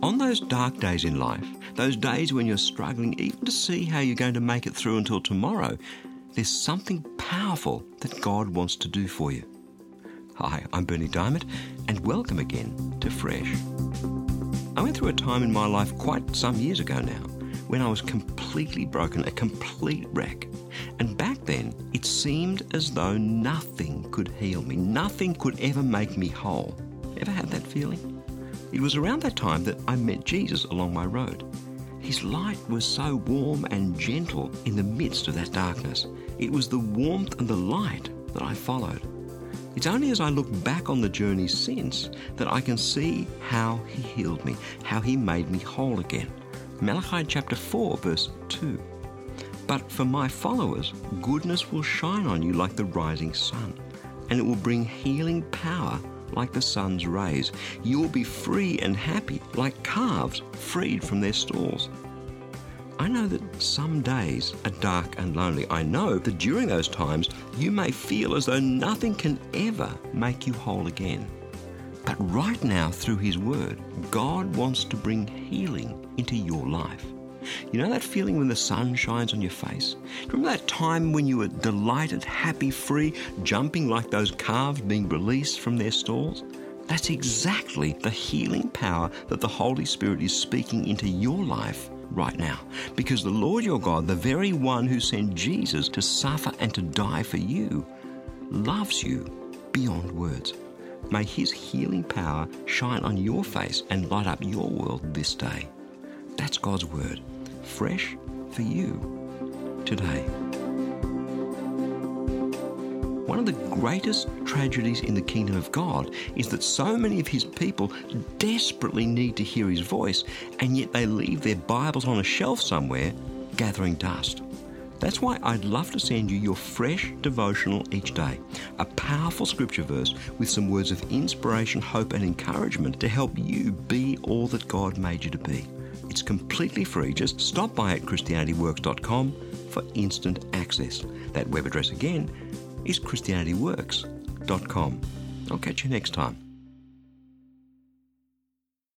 On those dark days in life, those days when you're struggling even to see how you're going to make it through until tomorrow, there's something powerful that God wants to do for you. Hi, I'm Berni Dymet, and welcome again to Fresh. I went through a time in my life quite some years ago now when I was completely broken, a complete wreck. And back then, it seemed as though nothing could heal me. Nothing could ever make me whole. Ever had that feeling? It was around that time that I met Jesus along my road. His light was so warm and gentle in the midst of that darkness. It was the warmth and the light that I followed. It's only as I look back on the journey since that I can see how he healed me, how he made me whole again. Malachi chapter 4, verse 2. But for my followers, goodness will shine on you like the rising sun, and it will bring healing power like the sun's rays. You will be free and happy like calves freed from their stalls. I know that some days are dark and lonely. I know that during those times you may feel as though nothing can ever make you whole again. But right now, through His Word, God wants to bring healing into your life. You know that feeling when the sun shines on your face? Remember that time when you were delighted, happy, free, jumping like those calves being released from their stalls? That's exactly the healing power that the Holy Spirit is speaking into your life right now. Because the Lord your God, the very one who sent Jesus to suffer and to die for you, loves you beyond words. May His healing power shine on your face and light up your world this day. That's God's Word, fresh for you today. One of the greatest tragedies in the kingdom of God is that so many of His people desperately need to hear His voice, and yet they leave their Bibles on a shelf somewhere, gathering dust. That's why I'd love to send you your fresh devotional each day, a powerful scripture verse with some words of inspiration, hope and encouragement to help you be all that God made you to be. It's completely free. Just stop by at ChristianityWorks.com for instant access. That web address again is ChristianityWorks.com. I'll catch you next time.